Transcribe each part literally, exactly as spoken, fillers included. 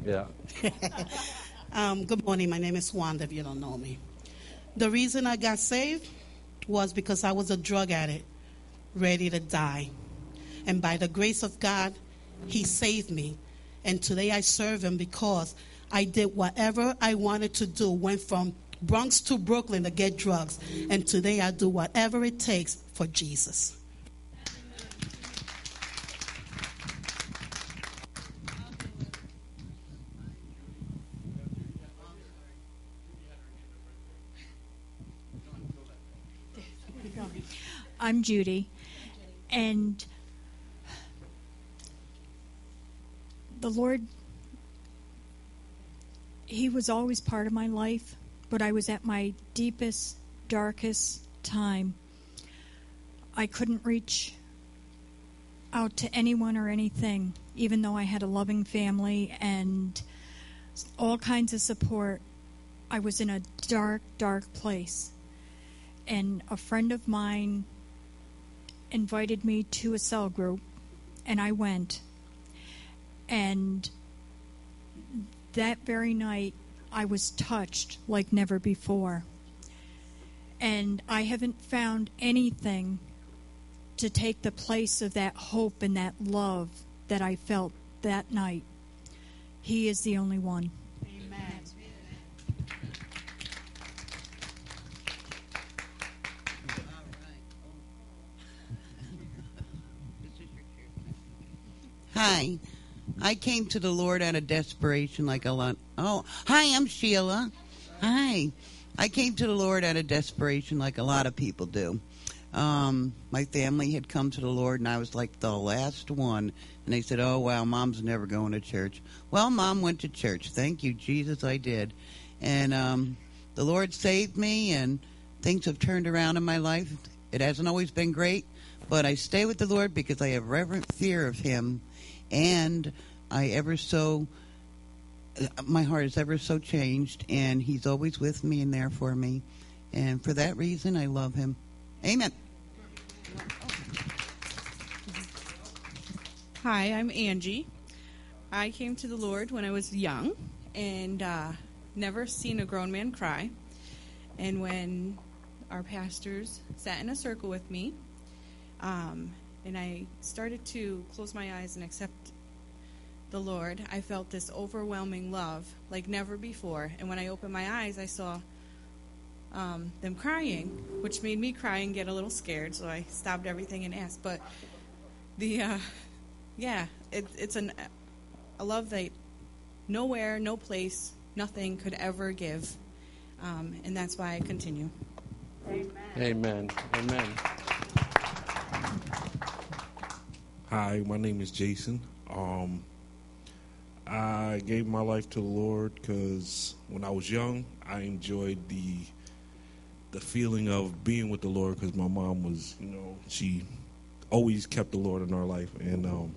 Yeah. um, good morning. My name is Wanda, if you don't know me. The reason I got saved was because I was a drug addict, ready to die. And by the grace of God, he saved me. And today I serve him because I did whatever I wanted to do, went from Bronx to Brooklyn to get drugs. And today I do whatever it takes for Jesus. I'm Judy, and the Lord, he was always part of my life, but I was at my deepest, darkest time. I couldn't reach out to anyone or anything, even though I had a loving family and all kinds of support. I was in a dark, dark place. And a friend of mine invited me to a cell group, and I went. And that very night, I was touched like never before. And I haven't found anything to take the place of that hope and that love that I felt that night. He is the only one. Amen. Hi. I came to the Lord out of desperation like a lot. Oh, hi, I'm Sheila. Hi. I came to the Lord out of desperation like a lot of people do. Um, my family had come to the Lord, and I was like the last one. And they said, oh, wow, Mom's never going to church. Well, Mom went to church. Thank you, Jesus, I did. And um, the Lord saved me, and things have turned around in my life. It hasn't always been great, but I stay with the Lord because I have reverent fear of him. And I ever so, my heart is ever so changed, and he's always with me and there for me. And for that reason, I love him. Amen. Hi, I'm Angie. I came to the Lord when I was young and uh, never seen a grown man cry. And when our pastors sat in a circle with me, um, and I started to close my eyes and accept the Lord, I felt this overwhelming love like never before. And when I opened my eyes, I saw um, them crying, which made me cry and get a little scared. So I stopped everything and asked. But the, uh, yeah, it, it's an, a love that nowhere, no place, nothing could ever give. Um, and that's why I continue. Amen. Amen. Amen. Hi, my name is Jason. Um, I gave my life to the Lord because when I was young, I enjoyed the the feeling of being with the Lord because my mom was, you know, she always kept the Lord in our life. And um,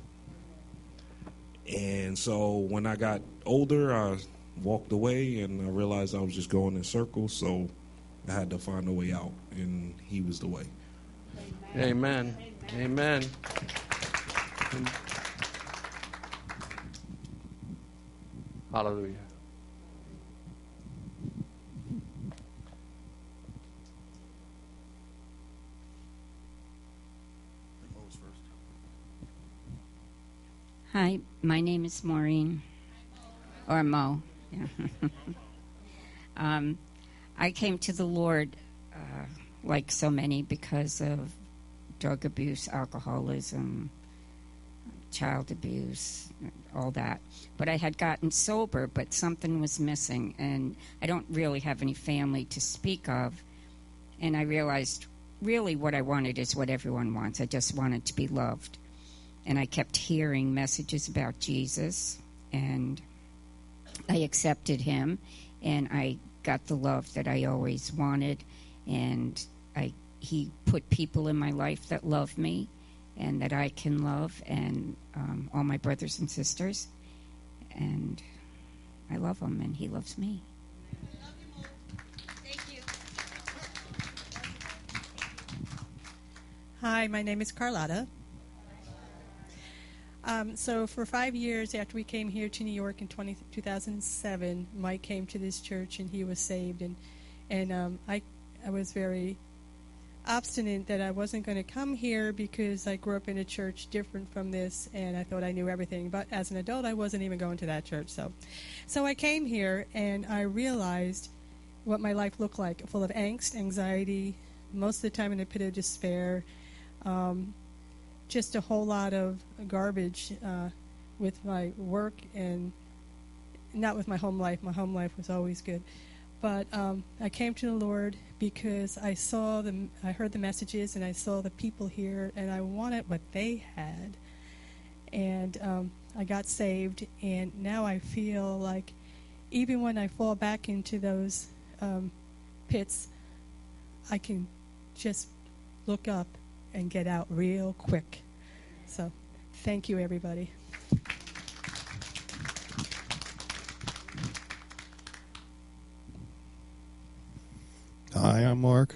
and so when I got older, I walked away and I realized I was just going in circles. So I had to find a way out, and he was the way. Amen. Amen. Amen. Hallelujah. Hi, my name is Maureen, or Mo. Yeah. um, I came to the Lord, uh, like so many, because of drug abuse, alcoholism, child abuse, all that. But I had gotten sober, but something was missing, and I don't really have any family to speak of. And I realized really what I wanted is what everyone wants. I just wanted to be loved. And I kept hearing messages about Jesus, and I accepted him, and I got the love that I always wanted, and I he put people in my life that love me and that I can love, and um, all my brothers and sisters, and I love him, and he loves me. Thank you. Hi, my name is Carlotta. Um, so for five years after we came here to New York in twenty, two thousand seven, Mike came to this church and he was saved. And, and um, I, I was very obstinate that I wasn't going to come here because I grew up in a church different from this, and I thought I knew everything. But as an adult, I wasn't even going to that church. So, so I came here, and I realized what my life looked like, full of angst, anxiety, most of the time in a pit of despair, um, just a whole lot of garbage uh, with my work and not with my home life. My home life was always good. But um, I came to the Lord because I saw the, I heard the messages, and I saw the people here, and I wanted what they had. And um, I got saved, and now I feel like even when I fall back into those um, pits, I can just look up and get out real quick. So thank you, everybody. Hi, I'm Mark.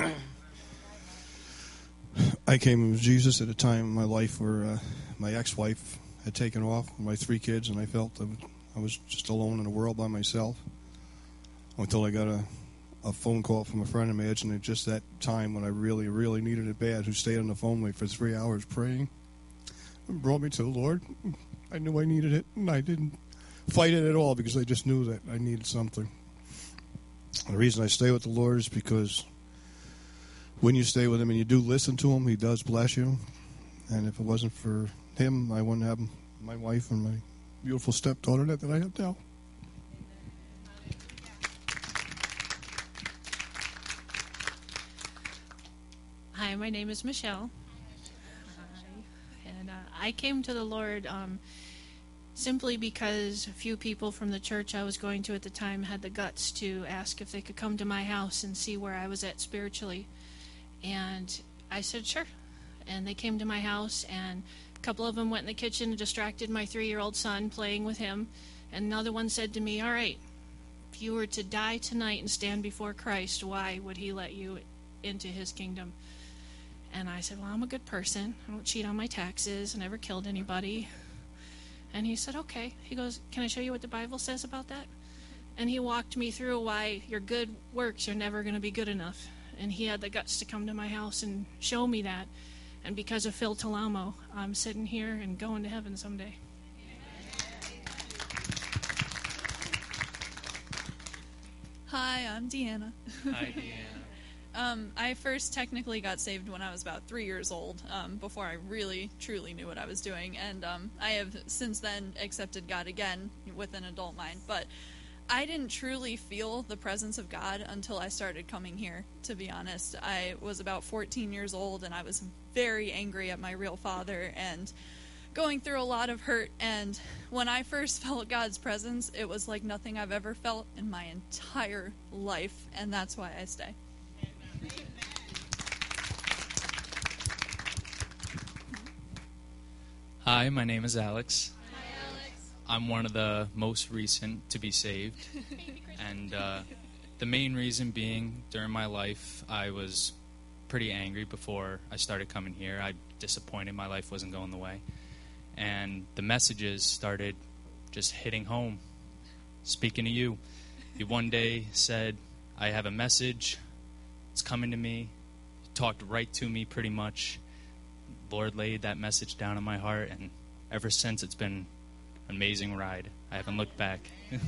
I came with Jesus at a time in my life where uh, my ex-wife had taken off with my three kids, and I felt I was just alone in the world by myself until I got a, a phone call from a friend of mine, and at just that time when I really, really needed it bad, who stayed on the phone with me for three hours praying and brought me to the Lord. I knew I needed it, and I didn't fight it at all because I just knew that I needed something. The reason I stay with the Lord is because when you stay with Him and you do listen to Him, He does bless you. And if it wasn't for Him, I wouldn't have my wife and my beautiful stepdaughter that, that I have now. Hi, my name is Michelle. Hi. And uh, I came to the Lord um, simply because a few people from the church I was going to at the time had the guts to ask if they could come to my house and see where I was at spiritually. And I said, sure. And they came to my house, and a couple of them went in the kitchen and distracted my three-year-old son playing with him. And another one said to me, all right, if you were to die tonight and stand before Christ, why would He let you into His kingdom? And I said, well, I'm a good person. I don't cheat on my taxes. I never killed anybody. And he said, okay. He goes, can I show you what the Bible says about that? And he walked me through why your good works are never going to be good enough. And he had the guts to come to my house and show me that. And because of Phil Talamo, I'm sitting here and going to heaven someday. Hi, I'm Deanna. Hi, Deanna. Um, I first technically got saved when I was about three years old, um, before I really, truly knew what I was doing. And um, I have since then accepted God again with an adult mind. But I didn't truly feel the presence of God until I started coming here, to be honest. I was about fourteen years old, and I was very angry at my real father and going through a lot of hurt. And when I first felt God's presence, it was like nothing I've ever felt in my entire life. And that's why I stay. Hi, my name is Alex. Hi, Alex. I'm one of the most recent to be saved. And uh, the main reason being, during my life, I was pretty angry before I started coming here. I disappointed my life wasn't going the way. And the messages started just hitting home. Speaking to you, you one day said, I have a message. It's coming to me. You talked right to me pretty much. Lord laid that message down in my heart, and ever since it's been an amazing ride. I haven't looked back.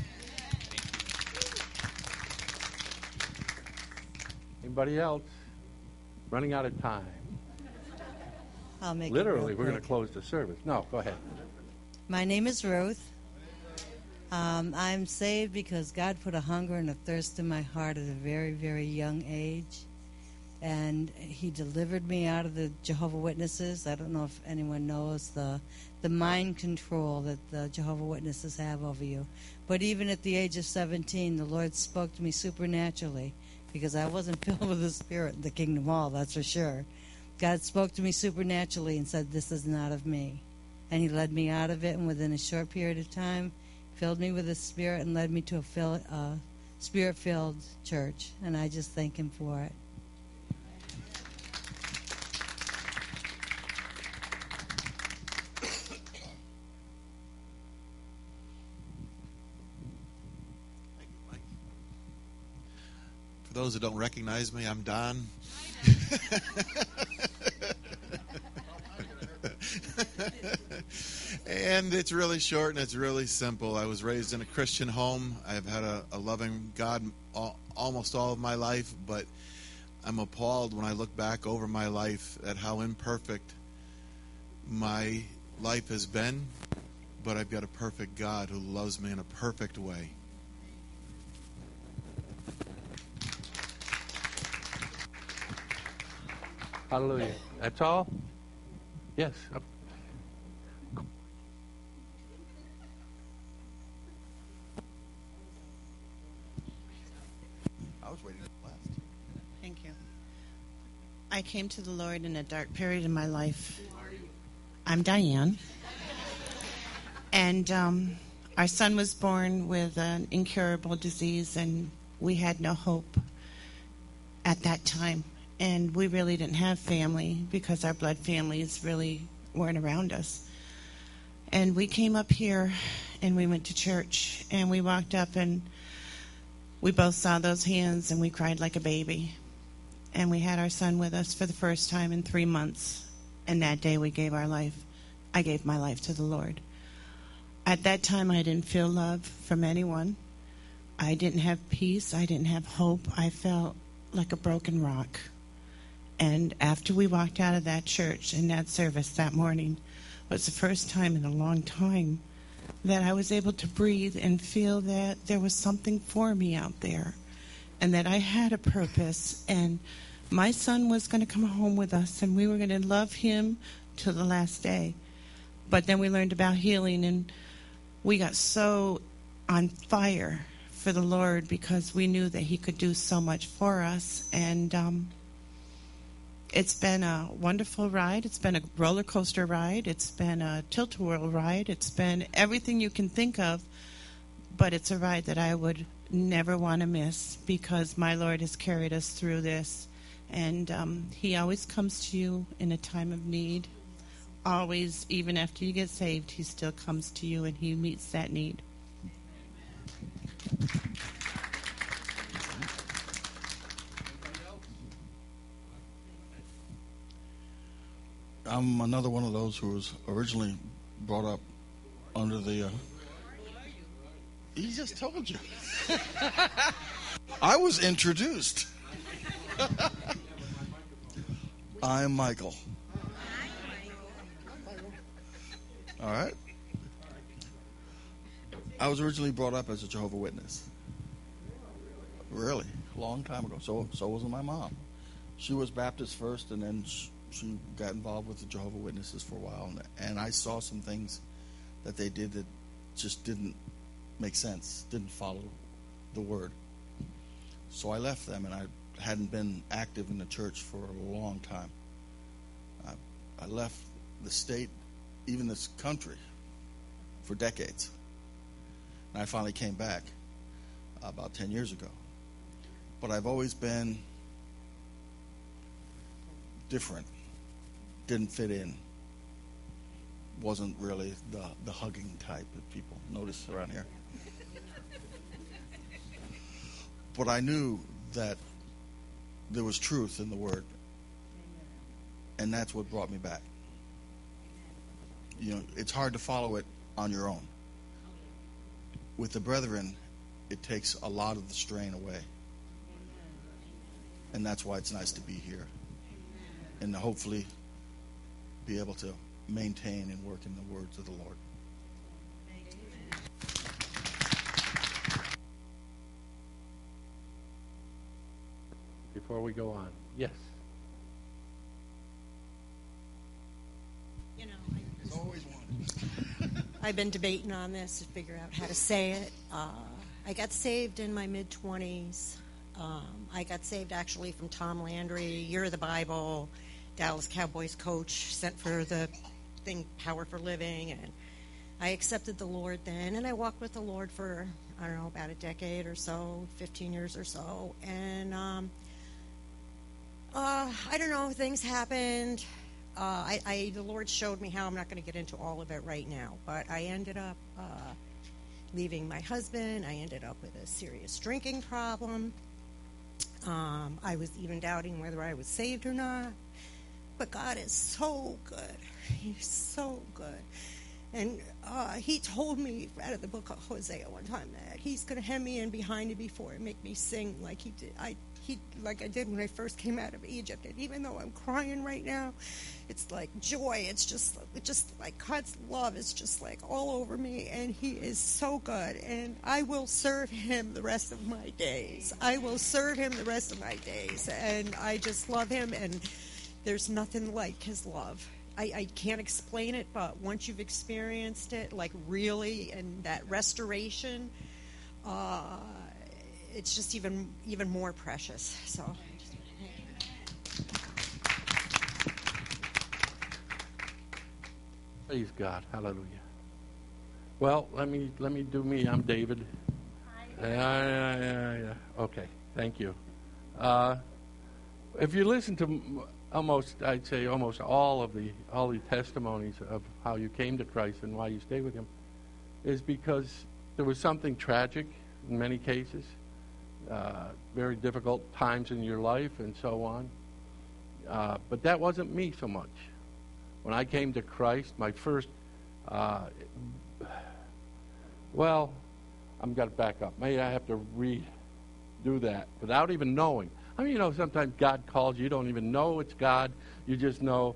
Anybody else? Running out of time. I'll make Literally, it we're real going to quick. close the service. No, go ahead. My name is Ruth. Um, I'm saved because God put a hunger and a thirst in my heart at a very, very young age. And He delivered me out of the Jehovah's Witnesses. I don't know if anyone knows the the mind control that the Jehovah's Witnesses have over you. But even at the age of seventeen, the Lord spoke to me supernaturally, because I wasn't filled with the Spirit in the Kingdom Hall, that's for sure. God spoke to me supernaturally and said, this is not of me. And He led me out of it, and within a short period of time, filled me with the Spirit and led me to a fill, uh, Spirit-filled church. And I just thank Him for it. those that don't recognize me, I'm Don. And it's really short and it's really simple. I was raised in a Christian home. I've had a, a loving God all, almost all of my life, but I'm appalled when I look back over my life at how imperfect my life has been, but I've got a perfect God who loves me in a perfect way. Hallelujah. That's all? Yes. I was waiting for last. Thank you. I came to the Lord in a dark period in my life. I'm Diane. And um, our son was born with an incurable disease, and we had no hope at that time. And we really didn't have family because our blood families really weren't around us. And we came up here and we went to church, and we walked up and we both saw those hands and we cried like a baby. And we had our son with us for the first time in three months. And that day we gave our life. I gave my life to the Lord. At that time I didn't feel love from anyone. I didn't have peace. I didn't have hope. I felt like a broken rock. And after we walked out of that church in that service that morning, was the first time in a long time that I was able to breathe and feel that there was something for me out there and that I had a purpose. And my son was going to come home with us and we were going to love him till the last day. But then we learned about healing, and we got so on fire for the Lord because we knew that he could do so much for us. And um, it's been a wonderful ride. It's been a roller coaster ride. It's been a tilt-a-whirl ride. It's been everything you can think of, but it's a ride that I would never want to miss because my Lord has carried us through this. And um, he always comes to you in a time of need. Always, even after you get saved, he still comes to you and he meets that need. I'm another one of those who was originally brought up under the... Uh, he just told you. I was introduced. I'm Michael. All right. I was originally brought up as a Jehovah's Witness. Really, a long time ago. So, so was my mom. She was Baptist first, and then she, she got involved with the Jehovah's Witnesses for a while. And, and I saw some things that they did that just didn't make sense, didn't follow the word. So I left them, and I hadn't been active in the church for a long time. I, I left the state, even this country, for decades. And I finally came back about ten years ago. But I've always been different, didn't fit in, wasn't really the, the hugging type that people notice around here. But I knew that there was truth in the word, and that's what brought me back. You know, it's hard to follow it on your own. With the brethren, it takes a lot of the strain away. And that's why it's nice to be here. And to hopefully be able to maintain and work in the words of the Lord. Before we go on. Yes. You know, I, There's always one. I've been debating on this to figure out how to say it. Uh, I got saved in my mid-twenties. Um, I got saved actually from Tom Landry, Year of the Bible, Dallas Cowboys coach, sent for the thing, Power for Living, and I accepted the Lord then, and I walked with the Lord for, I don't know, about a decade or so, fifteen years or so, and um, uh, I don't know, things happened. Uh, I, I the Lord showed me how. I'm not going to get into all of it right now, but I ended up uh, leaving my husband. I ended up with a serious drinking problem. Um, I was even doubting whether I was saved or not. But God is so good. He's so good. And uh, he told me out of the book of Hosea one time that he's going to hem me in behind and before and make me sing like he did. I he like I did when I first came out of Egypt. And even though I'm crying right now, it's like joy. It's just it's just like God's love is just like all over me, and he is so good. And I will serve him the rest of my days. I will serve him the rest of my days, and I just love him. And there's nothing like his love. I, I can't explain it, but once you've experienced it, like really, and that restoration, uh, it's just even even more precious. So, praise God, hallelujah. Well, let me let me do me. I'm David. Yeah, yeah, yeah, yeah. Okay, thank you. Uh, if you listen to almost, I'd say almost all of the all the testimonies of how you came to Christ and why you stay with him is because there was something tragic in many cases, uh, very difficult times in your life and so on. Uh, but that wasn't me so much. When I came to Christ, my first, uh, well, I'm going to back up. Maybe I have to redo that without even knowing. I mean, you know, sometimes God calls you. You don't even know it's God. You just know.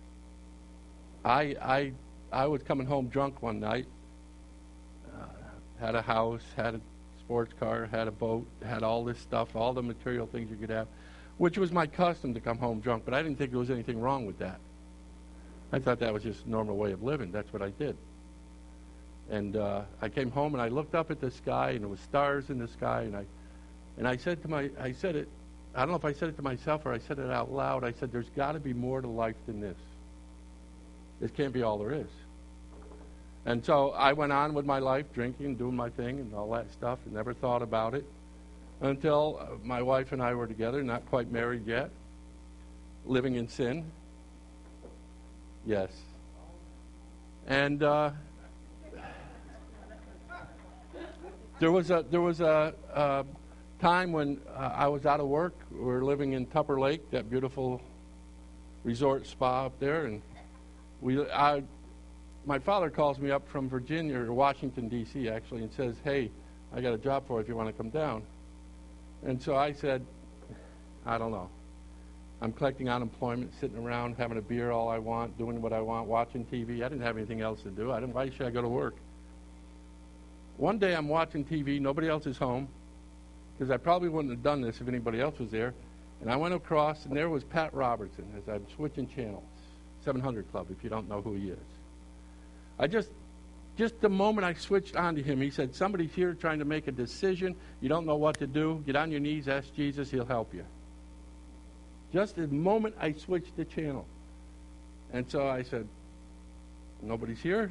I I I was coming home drunk one night. Uh, had a house, had a sports car, had a boat, had all this stuff, all the material things you could have, which was my custom to come home drunk. But I didn't think there was anything wrong with that. I thought that was just a normal way of living. That's what I did. And uh, I came home and I looked up at the sky, and there was stars in the sky, and I and I said to my I said it. I don't know if I said it to myself or I said it out loud. I said, there's got to be more to life than this. This can't be all there is. And so I went on with my life, drinking, doing my thing, and all that stuff, and never thought about it until uh, my wife and I were together, not quite married yet, living in sin. Yes. And uh, there was a there was a. Uh, time when uh, I was out of work. We were living in Tupper Lake, that beautiful resort spa up there, and we. I, my father calls me up from Virginia or Washington D C actually, and says, "Hey, I got a job for you if you want to come down." And so I said, "I don't know. I'm collecting unemployment, sitting around having a beer all I want, doing what I want, watching T V. I didn't have anything else to do. I didn't. Why should I go to work?" One day I'm watching T V. Nobody else is home, because I probably wouldn't have done this if anybody else was there. And I went across, and there was Pat Robertson as I'm switching channels, seven hundred Club, if you don't know who he is. I just, just the moment I switched on to him, he said, somebody's here trying to make a decision. You don't know what to do. Get on your knees, ask Jesus, he'll help you. Just the moment I switched the channel. And so I said, nobody's here?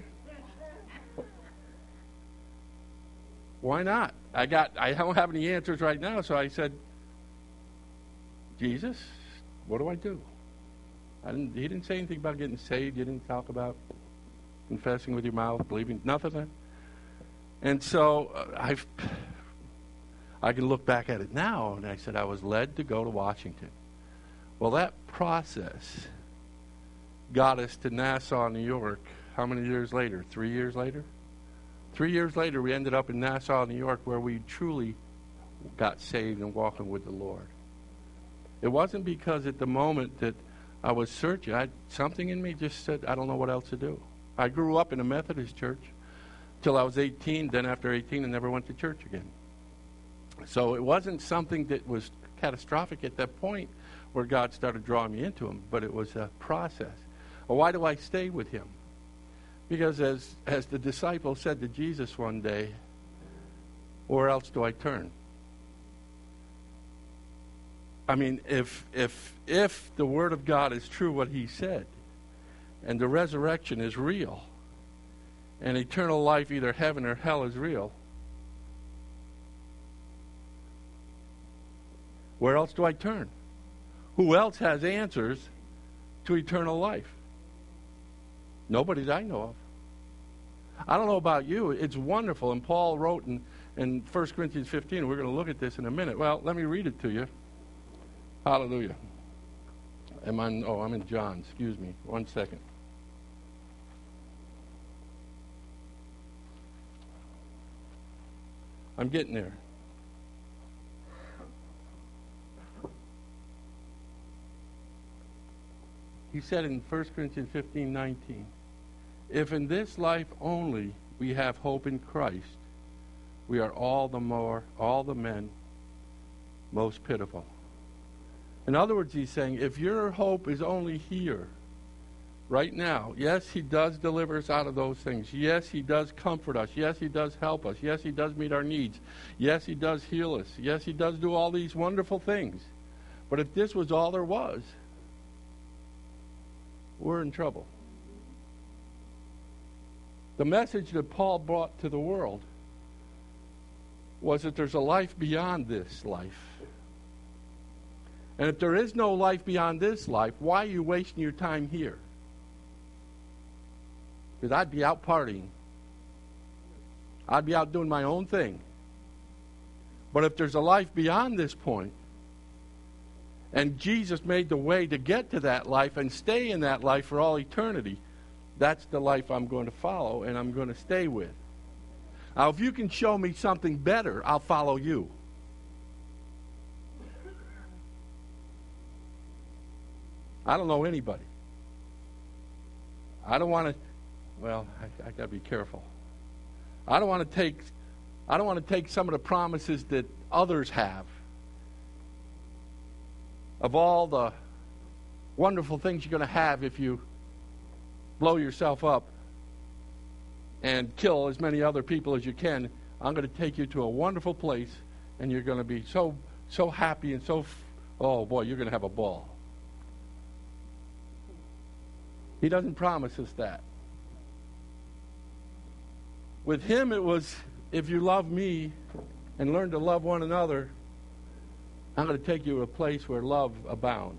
Why not? I got. I don't have any answers right now, so I said, Jesus, what do I do? I didn't, he didn't say anything about getting saved. He didn't talk about confessing with your mouth, believing, nothing. And so uh, I've, I can look back at it now, and I said I was led to go to Washington. Well, that process got us to Nassau, New York. How many years later? Three years later? Three years later, we ended up in Nassau, New York, where we truly got saved and walking with the Lord. It wasn't because at the moment that I was searching, I, something in me just said, I don't know what else to do. I grew up in a Methodist church till I was eighteen. Then after eighteen, I never went to church again. So it wasn't something that was catastrophic at that point where God started drawing me into him, but it was a process. Well, why do I stay with him? Because as, as the disciple said to Jesus one day, where else do I turn? I mean, if if if the Word of God is true, what he said, and the resurrection is real, and eternal life, either heaven or hell, is real, where else do I turn? Who else has answers to eternal life? Nobody that I know of. I don't know about you. It's wonderful. And Paul wrote in, in First Corinthians fifteen, we're going to look at this in a minute. Well, let me read it to you. Hallelujah. Am I, oh, I'm in John. Excuse me. One second. I'm getting there. He said in First Corinthians fifteen nineteen, if in this life only we have hope in Christ, we are all the more, all the men most pitiful. In other words, he's saying, if your hope is only here, right now, yes, he does deliver us out of those things. Yes, he does comfort us. Yes, he does help us. Yes, he does meet our needs. Yes, he does heal us. Yes, he does do all these wonderful things. But if this was all there was, we're in trouble. The message that Paul brought to the world was that there's a life beyond this life. And if there is no life beyond this life, why are you wasting your time here? Because I'd be out partying. I'd be out doing my own thing. But if there's a life beyond this point, and Jesus made the way to get to that life and stay in that life for all eternity, that's the life I'm going to follow and I'm going to stay with. Now, if you can show me something better, I'll follow you. I don't know anybody. I don't want to, well, I, I got to be careful. I don't want to take, I don't want to take some of the promises that others have of all the wonderful things you're going to have if you blow yourself up and kill as many other people as you can. I'm going to take you to a wonderful place, and you're going to be so so happy and so, oh boy, you're going to have a ball. He doesn't promise us that. With him it was, if you love me and learn to love one another, I'm going to take you to a place where love abounds.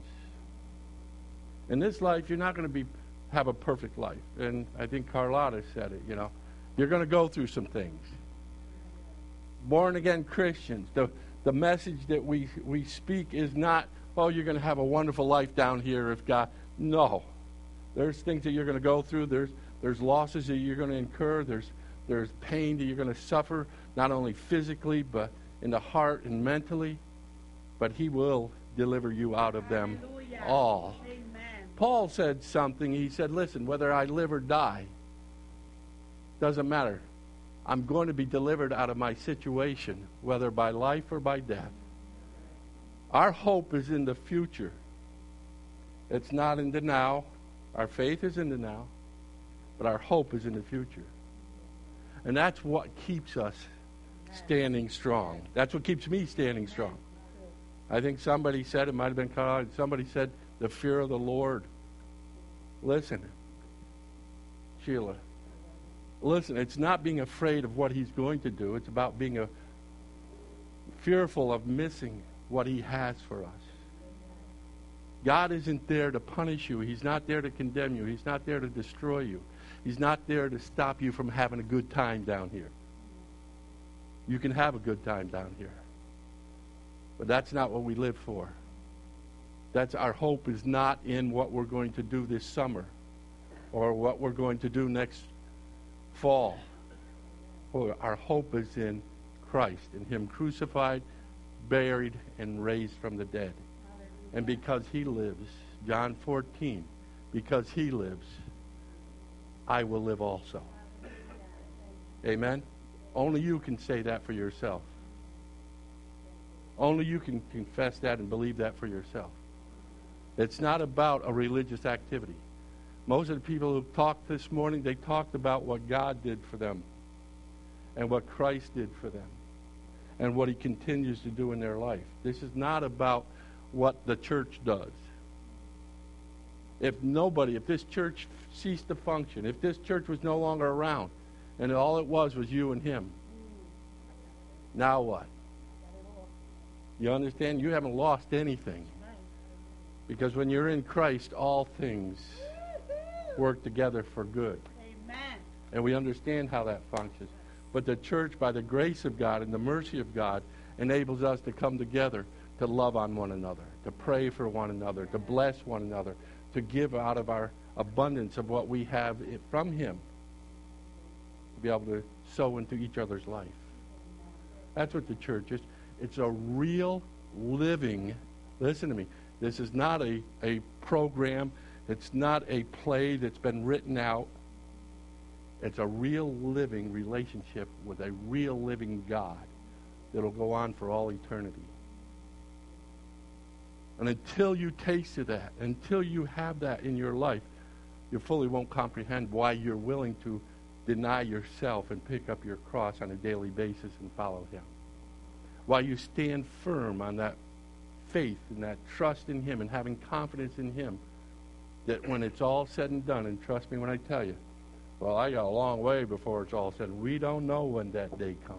In this life, you're not going to be have a perfect life. And I think Carlotta said it, you know. You're going to go through some things. Born-again Christians, the, the message that we, we speak is not, oh, you're going to have a wonderful life down here if God... No. There's things that you're going to go through. There's there's losses that you're going to incur. There's there's pain that you're going to suffer, not only physically, but in the heart and mentally. But he will deliver you out of them all. Amen. Paul said something. He said, listen, whether I live or die, doesn't matter. I'm going to be delivered out of my situation, whether by life or by death. Our hope is in the future. It's not in the now. Our faith is in the now, but our hope is in the future. And that's what keeps us standing strong. That's what keeps me standing strong. I think somebody said, it might have been Carl, somebody said, the fear of the Lord. Listen, Sheila, listen, it's not being afraid of what he's going to do. It's about being a, fearful of missing what he has for us. God isn't there to punish you. He's not there to condemn you. He's not there to destroy you. He's not there to stop you from having a good time down here. You can have a good time down here. But that's not what we live for. That's our hope is not in what we're going to do this summer or what we're going to do next fall. Our hope is in Christ, in him crucified, buried, and raised from the dead. And because he lives, John fourteen, because he lives, I will live also. Amen? Only you can say that for yourself. Only you can confess that and believe that for yourself. It's not about a religious activity. Most of the people who talked this morning, they talked about what God did for them and what Christ did for them and what he continues to do in their life. This is not about what the church does. If nobody, if this church ceased to function, if this church was no longer around, and all it was was you and him, now what? You understand? You haven't lost anything. Because when you're in Christ, all things work together for good. Amen. And we understand how that functions. But the church, by the grace of God and the mercy of God, enables us to come together to love on one another, to pray for one another, to bless one another, to give out of our abundance of what we have from him, to be able to sow into each other's life. That's what the church is. It's a real living, listen to me, this is not a, a program, it's not a play that's been written out. It's a real living relationship with a real living God that'll go on for all eternity. And until you taste of that, until you have that in your life, you fully won't comprehend why you're willing to deny yourself and pick up your cross on a daily basis and follow him. Why you stand firm on that faith and that trust in him and having confidence in him that when it's all said and done, and trust me when I tell you, well, I got a long way before it's all said. We don't know when that day comes.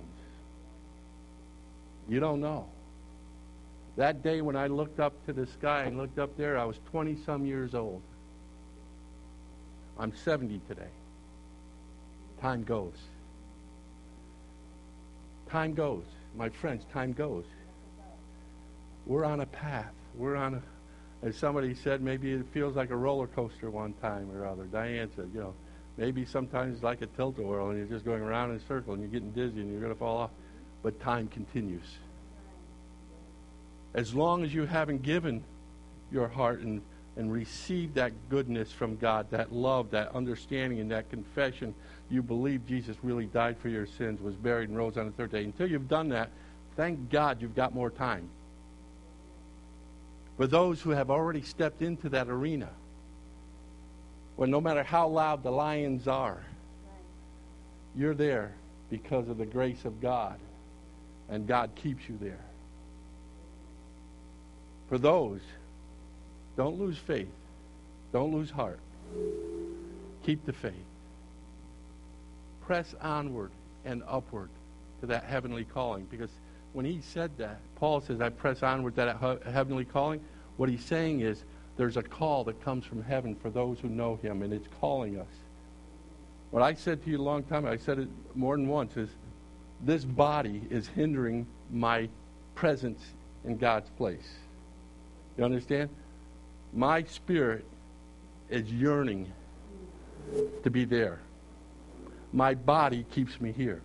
You don't know. That day when I looked up to the sky and looked up there, I was twenty-some years old. I'm seventy today. Time goes. Time goes. My friends, time goes. We're on a path. We're on a, as somebody said, maybe it feels like a roller coaster one time or other. Diane said, you know, maybe sometimes it's like a tilt-a-whirl and you're just going around in a circle and you're getting dizzy and you're going to fall off. But time continues. As long as you haven't given your heart and, and received that goodness from God, that love, that understanding, and that confession, you believe Jesus really died for your sins, was buried, and rose on the third day. Until you've done that, thank God you've got more time. For those who have already stepped into that arena, well, no matter how loud the lions are, you're there because of the grace of God, and God keeps you there. For those, don't lose faith. Don't lose heart. Keep the faith. Press onward and upward to that heavenly calling. Because when he said that, Paul says, I press onward to that heavenly calling. What he's saying is, there's a call that comes from heaven for those who know him, and it's calling us. What I said to you a long time ago, I said it more than once, is this body is hindering my presence in God's place. You understand? My spirit is yearning to be there. My body keeps me here.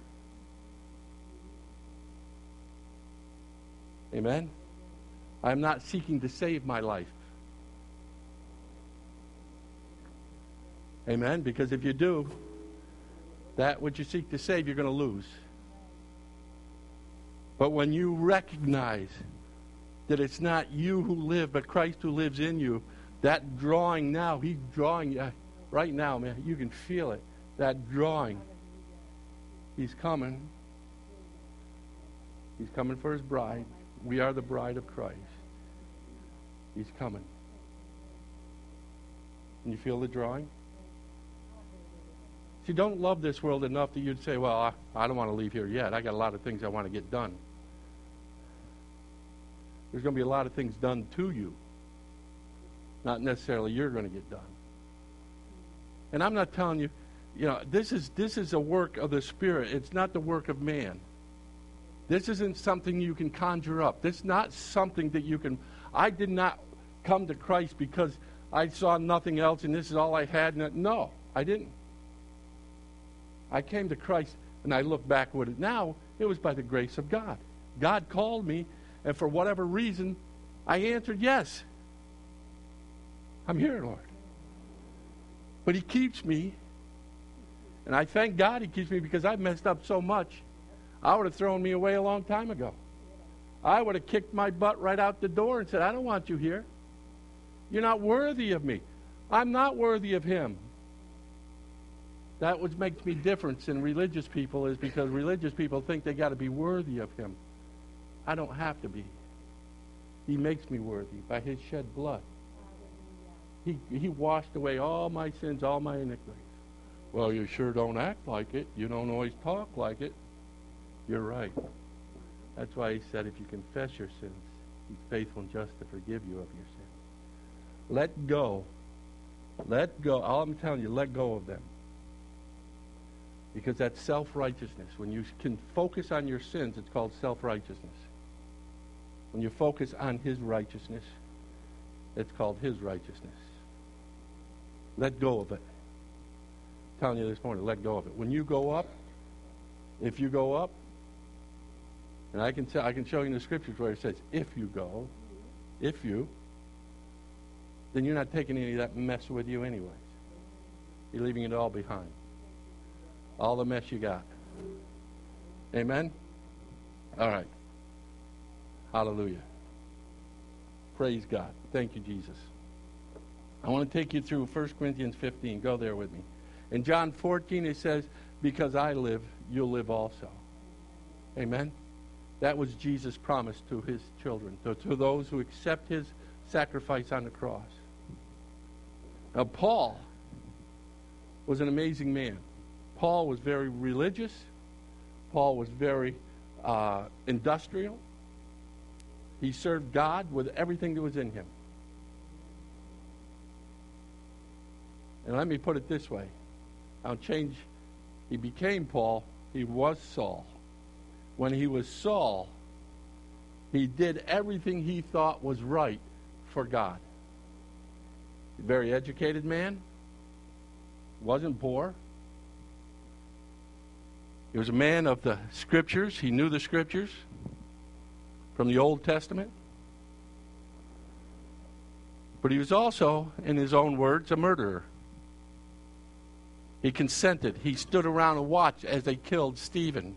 Amen? I'm not seeking to save my life. Amen? Because if you do, that which you seek to save, you're going to lose. But when you recognize that it's not you who live, but Christ who lives in you, that drawing now, he's drawing you right now, man. You can feel it. That drawing. He's coming. He's coming for his bride. We are the bride of Christ. He's coming. Can you feel the drawing? See, don't love this world enough that you'd say, well, I, I don't want to leave here yet. I got a lot of things I want to get done. There's going to be a lot of things done to you. Not necessarily you're going to get done. And I'm not telling you, you know, this is this is a work of the Spirit. It's not the work of man. This isn't something you can conjure up. This is not something that you can... I did not come to Christ because I saw nothing else and this is all I had. No, I didn't. I came to Christ and I look back with it now. It was by the grace of God. God called me, and for whatever reason, I answered yes. I'm here, Lord. But he keeps me. And I thank God he keeps me because I've messed up so much. I would have thrown me away a long time ago. I would have kicked my butt right out the door and said, I don't want you here. You're not worthy of me. I'm not worthy of him. That what makes me different than religious people is because religious people think they got to be worthy of him. I don't have to be. He makes me worthy by his shed blood. He, he washed away all my sins, all my iniquities. Well, you sure don't act like it. You don't always talk like it. You're right. That's why he said if you confess your sins, he's faithful and just to forgive you of your sins. Let go. Let go. All I'm telling you, let go of them. Because that's self-righteousness. When you can focus on your sins, it's called self-righteousness. when you focus on his righteousness, it's called his righteousness. Let go of it. I'm telling you this morning, let go of it. When you go up, if you go up, and I can tell, I can show you in the scriptures where it says, if you go, if you, then you're not taking any of that mess with you anyways. You're leaving it all behind. All the mess you got. Amen? All right. Hallelujah. Praise God. Thank you, Jesus. I want to take you through First Corinthians fifteen. Go there with me. In John fourteen, it says, because I live, you'll live also. Amen? That was Jesus' promise to his children, to, to those who accept his sacrifice on the cross. Now, Paul was an amazing man. Paul was very religious. Paul was very uh, industrial. He served God with everything that was in him. And let me put it this way. I'll change. He became Paul. He was Saul. When he was Saul, he did everything he thought was right for God. A very educated man. Wasn't poor. He was a man of the Scriptures. He knew the Scriptures from the Old Testament. But he was also, in his own words, a murderer. He consented. He stood around and watched as they killed Stephen,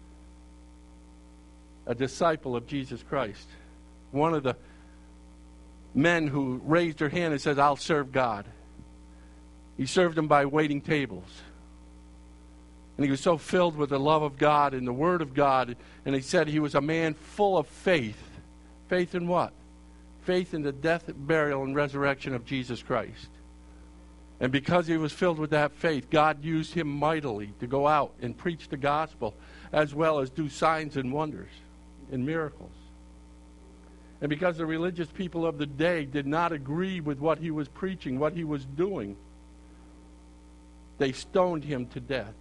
a disciple of Jesus Christ. One of the men who raised her hand and said, I'll serve God. He served him by waiting tables. And he was so filled with the love of God and the Word of God. And he said he was a man full of faith. Faith in what? Faith in the death, burial, and resurrection of Jesus Christ. And because he was filled with that faith, God used him mightily to go out and preach the gospel, as well as do signs and wonders and miracles. And because the religious people of the day did not agree with what he was preaching, what he was doing, they stoned him to death.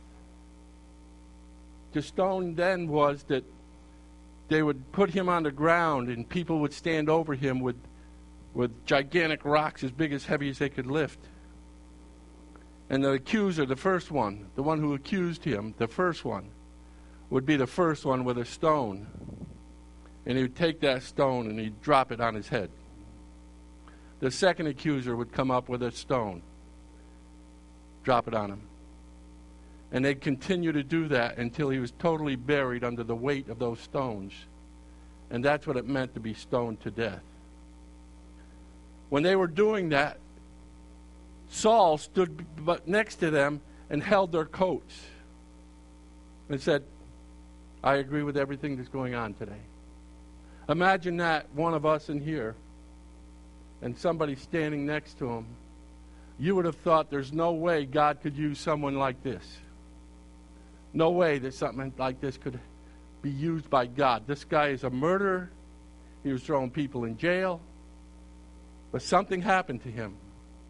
To stone then was that they would put him on the ground and people would stand over him with, with gigantic rocks as big as heavy as they could lift. And the accuser, the first one, the one who accused him, the first one, would be the first one with a stone. And he would take that stone and he'd drop it on his head. The second accuser would come up with a stone, drop it on him. And they'd continue to do that until he was totally buried under the weight of those stones. And that's what it meant to be stoned to death. When they were doing that, Saul stood next to them and held their coats and said, I agree with everything that's going on today. Imagine that, one of us in here, and somebody standing next to him. You would have thought there's no way God could use someone like this. No way that something like this could be used by God. This guy is a murderer. He was throwing people in jail. But something happened to him.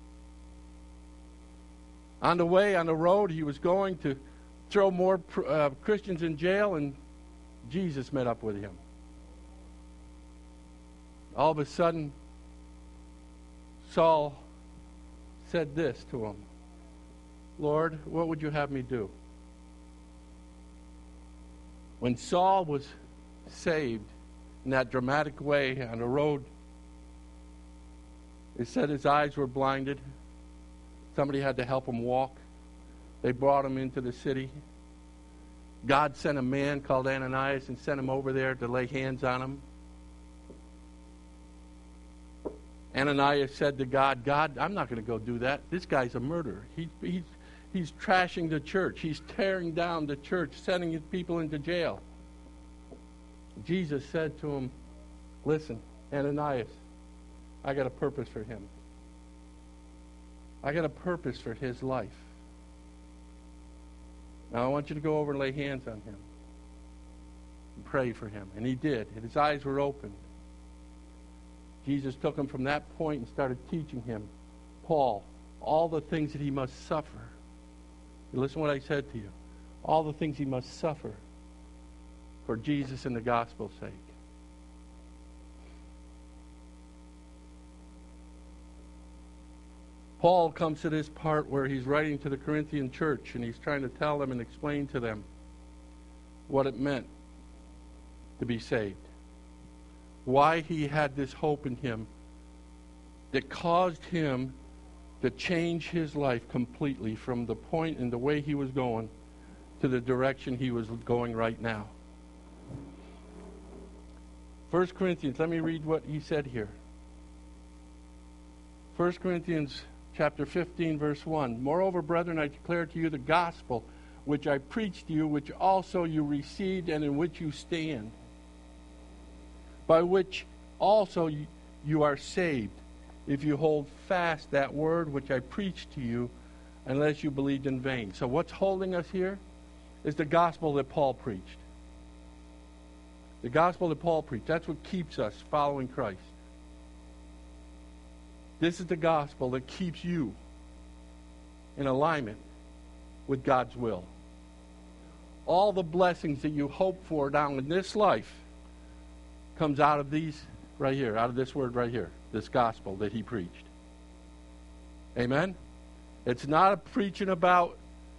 On the way, on the road, he was going to throw more uh, Christians in jail, and Jesus met up with him. All of a sudden, Saul said this to him, Lord, what would you have me do? When Saul was saved in that dramatic way on the road, it said his eyes were blinded. Somebody had to help him walk. They brought him into the city. God sent a man called Ananias and sent him over there to lay hands on him. Ananias said to God, God, I'm not going to go do that. This guy's a murderer. He, he's, he's trashing the church. He's tearing down the church, sending his people into jail. Jesus said to him, listen, Ananias, I got a purpose for him. I got a purpose for his life. Now I want you to go over and lay hands on him and pray for him. And he did. And his eyes were opened. Jesus took him from that point and started teaching him, Paul, all the things that he must suffer. You listen to what I said to you. All the things he must suffer for Jesus and the gospel's sake. Paul comes to this part where he's writing to the Corinthian church, and he's trying to tell them and explain to them what it meant to be saved. Why he had this hope in him that caused him to change his life completely from the point and the way he was going to the direction he was going right now. First Corinthians, let me read what he said here. First Corinthians chapter fifteen, verse one. Moreover, brethren, I declare to you the gospel which I preached to you, which also you received and in which you stand, by which also you, you are saved, if you hold fast that word which I preached to you, unless you believed in vain. So what's holding us here is the gospel that Paul preached. The gospel that Paul preached. That's what keeps us following Christ. This is the gospel that keeps you in alignment with God's will. All the blessings that you hope for down in this life comes out of these right here, out of this word right here, this gospel that he preached. Amen? It's not a preaching about...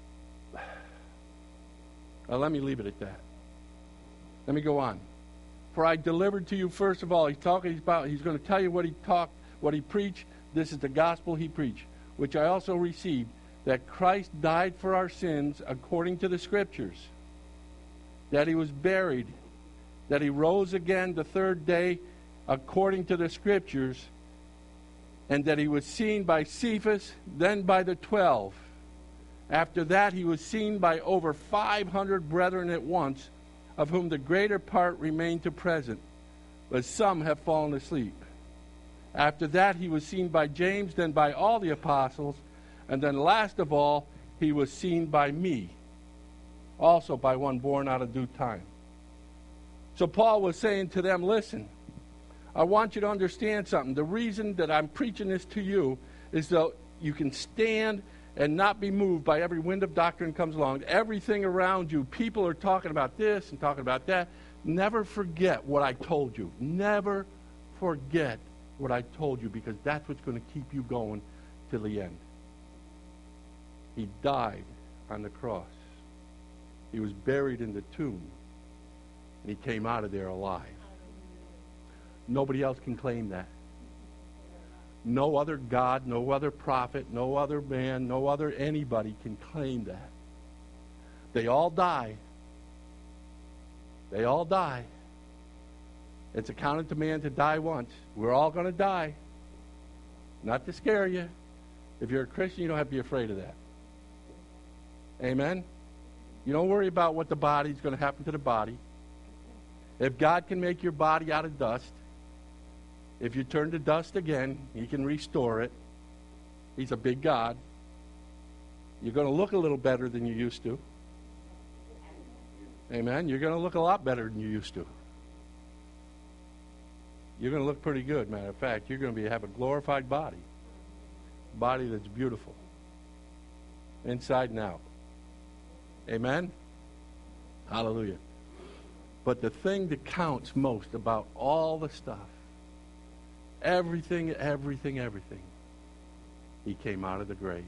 Well, let me leave it at that. Let me go on. For I delivered to you, first of all, he's talking about, he's going to tell you what he talked, what he preached. This is the gospel he preached, which I also received, that Christ died for our sins according to the Scriptures, that he was buried, that he rose again the third day according to the Scriptures, and that he was seen by Cephas, then by the twelve. After that he was seen by over five hundred brethren at once, of whom the greater part remain to present, but some have fallen asleep. After that he was seen by James, then by all the apostles, and then last of all he was seen by me, also by one born out of due time. So Paul was saying to them, listen, I want you to understand something. The reason that I'm preaching this to you is so you can stand and not be moved by every wind of doctrine comes along. Everything around you, people are talking about this and talking about that. Never forget what I told you. Never forget what I told you, because that's what's going to keep you going to the end. He died on the cross. He was buried in the tomb, and he came out of there alive. Nobody else can claim that. No other God, no other prophet, no other man, no other anybody can claim that. They all die. They all die. It's accounted to man to die once. We're all going to die. Not to scare you. If you're a Christian, you don't have to be afraid of that. Amen? You don't worry about what the body's going to happen to the body. If God can make your body out of dust, if you turn to dust again, he can restore it. He's a big God. You're going to look a little better than you used to. Amen? You're going to look a lot better than you used to. You're going to look pretty good, matter of fact. You're going to be have a glorified body. A body that's beautiful. Inside and out. Amen? Hallelujah. But the thing that counts most about all the stuff, everything, everything, everything, he came out of the grave.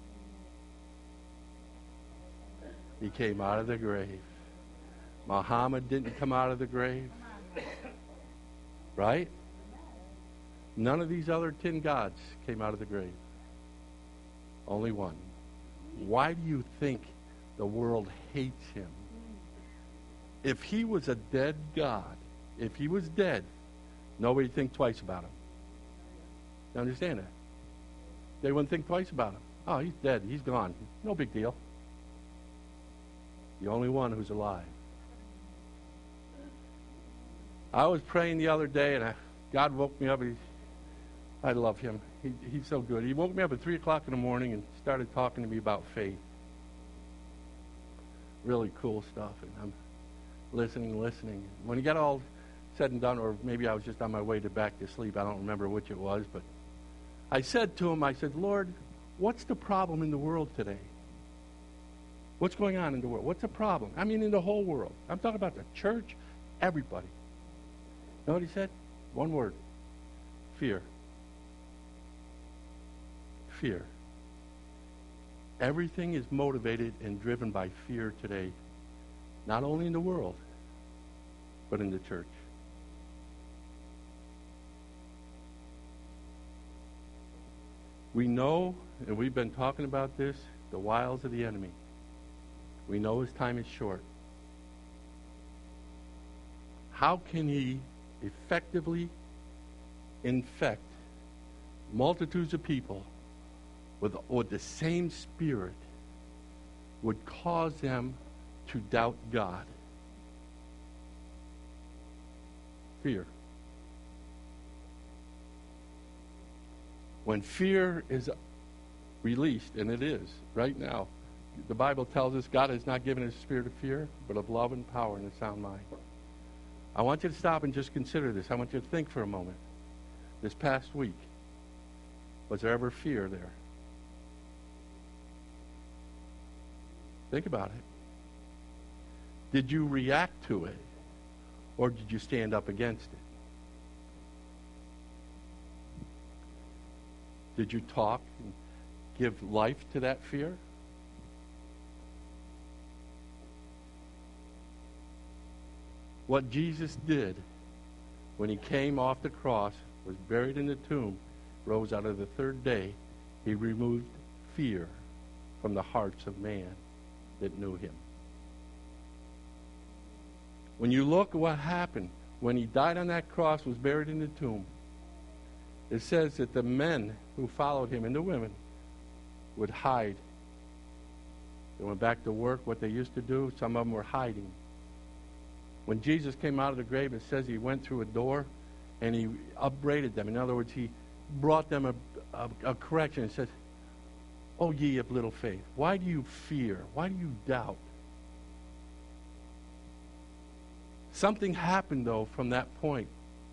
He came out of the grave. Muhammad didn't come out of the grave. Right? None of these other ten gods came out of the grave. Only one. Why do you think the world hates him? If he was a dead God, if he was dead, nobody would think twice about him. You understand that? They wouldn't think twice about him. Oh, he's dead. He's gone. No big deal. The only one who's alive. I was praying the other day, and I, God woke me up. He, I love him. He, he's so good. He woke me up at three o'clock in the morning and started talking to me about faith. Really cool stuff. And I'm listening, listening. When he got all said and done, or maybe I was just on my way to back to sleep. I don't remember which it was, but I said to him, I said, Lord, what's the problem in the world today? What's going on in the world? What's the problem? I mean, in the whole world. I'm talking about the church, everybody. You know what he said? One word. Fear. fear. Everything is motivated and driven by fear today, not only in the world, but in the church. We know, and we've been talking about this, the wiles of the enemy. We know his time is short. How can he effectively infect multitudes of people with, with the same spirit would cause them to doubt God? Fear. When fear is released, and it is right now, the Bible tells us God has not given us a spirit of fear, but of love and power and a sound mind. I want you to stop and just consider this. I want you to think for a moment. This past week, was there ever fear there? Think about it. Did you react to it, or did you stand up against it? Did you talk and give life to that fear? What Jesus did when he came off the cross, was buried in the tomb, rose out of the third day, he removed fear from the hearts of man that knew him. When you look at what happened when he died on that cross, was buried in the tomb, it says that the men who followed him and the women would hide. They went back to work, what they used to do. Some of them were hiding. When Jesus came out of the grave, it says he went through a door and he upbraided them. In other words, he brought them a, a, a correction and said, "O ye of little faith, why do you fear? Why do you doubt?" Something happened, though, from that point.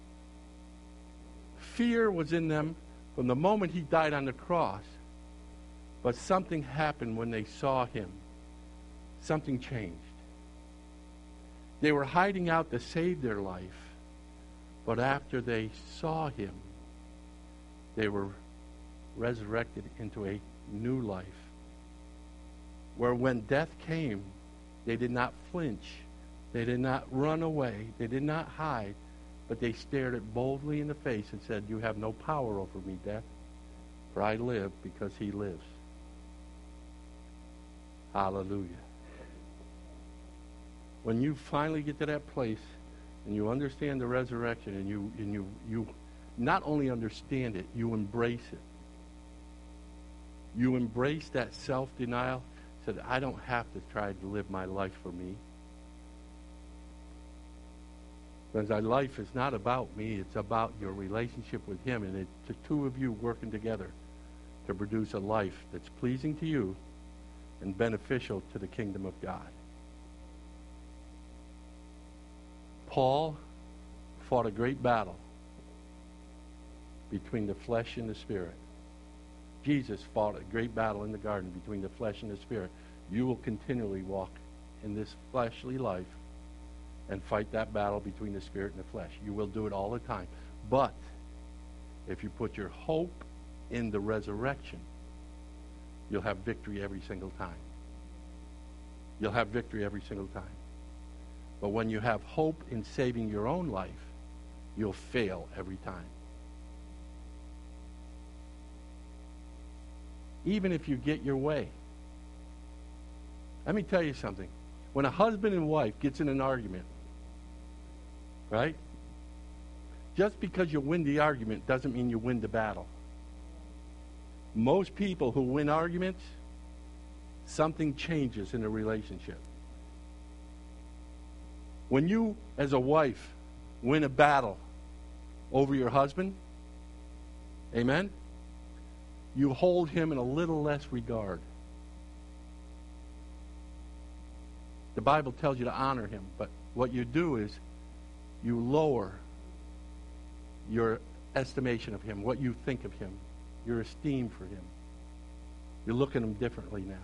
Fear was in them from the moment he died on the cross. But something happened when they saw him. Something changed. They were hiding out to save their life. But after they saw him, they were resurrected into a new life. Where when death came, they did not flinch. They did not run away. They did not hide. But they stared it boldly in the face and said, "You have no power over me, death, for I live because he lives." Hallelujah. When you finally get to that place and you understand the resurrection and you and you you not only understand it, you embrace it. You embrace that self-denial, said, "I don't have to try to live my life for me. Because our life is not about me, it's about your relationship with him, and it's the two of you working together to produce a life that's pleasing to you and beneficial to the kingdom of God." Paul fought a great battle between the flesh and the spirit. Jesus fought a great battle in the garden between the flesh and the spirit. You will continually walk in this fleshly life and fight that battle between the spirit and the flesh. You will do it all the time. But if you put your hope in the resurrection, you'll have victory every single time. You'll have victory every single time. But when you have hope in saving your own life, you'll fail every time. Even if you get your way. Let me tell you something. When a husband and wife gets in an argument, right? Just because you win the argument doesn't mean you win the battle. Most people who win arguments, something changes in the relationship. When you, as a wife, win a battle over your husband, amen, you hold him in a little less regard. The Bible tells you to honor him, but what you do is you lower your estimation of him, what you think of him, your esteem for him. You look at him differently now.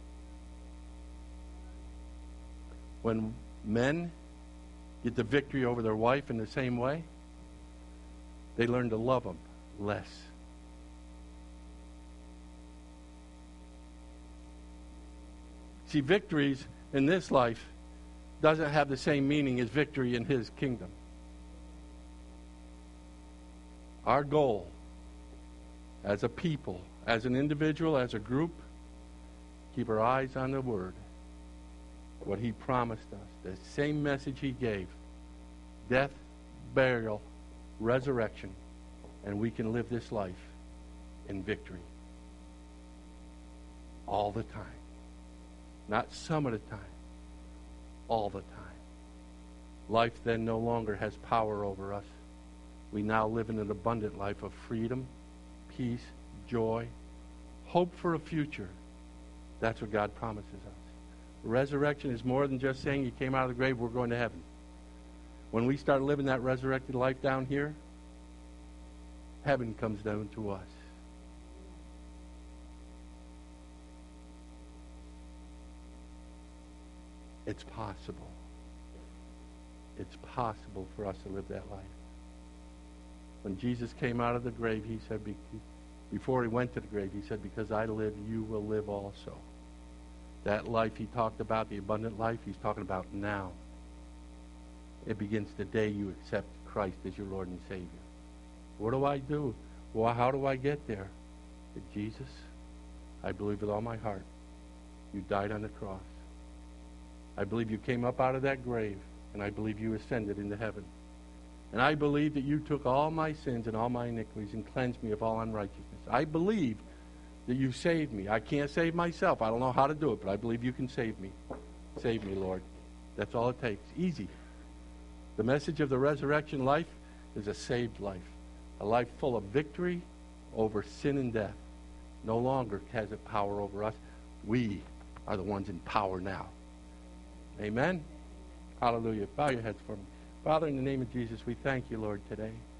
When men get the victory over their wife in the same way, they learn to love them less. See, victories in this life doesn't have the same meaning as victory in his kingdom. Our goal as a people, as an individual, as a group, keep our eyes on the Word. What he promised us, the same message he gave. Death, burial, resurrection, and we can live this life in victory. All the time. Not some of the time. All the time. Life then no longer has power over us. We now live in an abundant life of freedom, peace, joy, hope for a future. That's what God promises us. Resurrection is more than just saying you came out of the grave, we're going to heaven. When we start living that resurrected life down here, heaven comes down to us. It's possible. It's possible for us to live that life. When Jesus came out of the grave, he said, before he went to the grave, he said, because I live, you will live also. That life he talked about, the abundant life, he's talking about now. It begins the day you accept Christ as your Lord and Savior. What do I do? Well, how do I get there? Said, Jesus, I believe with all my heart you died on the cross. I believe you came up out of that grave, and I believe you ascended into heaven. And I believe that you took all my sins and all my iniquities and cleansed me of all unrighteousness. I believe that you saved me. I can't save myself. I don't know how to do it, but I believe you can save me. Save me, Lord. That's all it takes. Easy. The message of the resurrection life is a saved life. A life full of victory over sin and death. No longer has it power over us. We are the ones in power now. Amen? Hallelujah. Bow your heads for me. Father, in the name of Jesus, we thank you, Lord, today.